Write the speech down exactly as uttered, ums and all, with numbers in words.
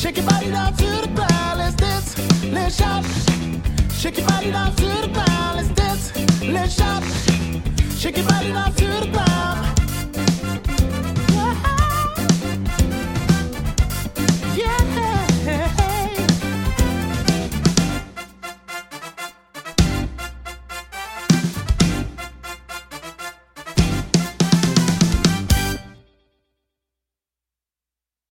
Shake your body down to the ground, let's dance, let's shout. Shake your body down to the ground, let's dance, let's shout. Shake your body down to the ground.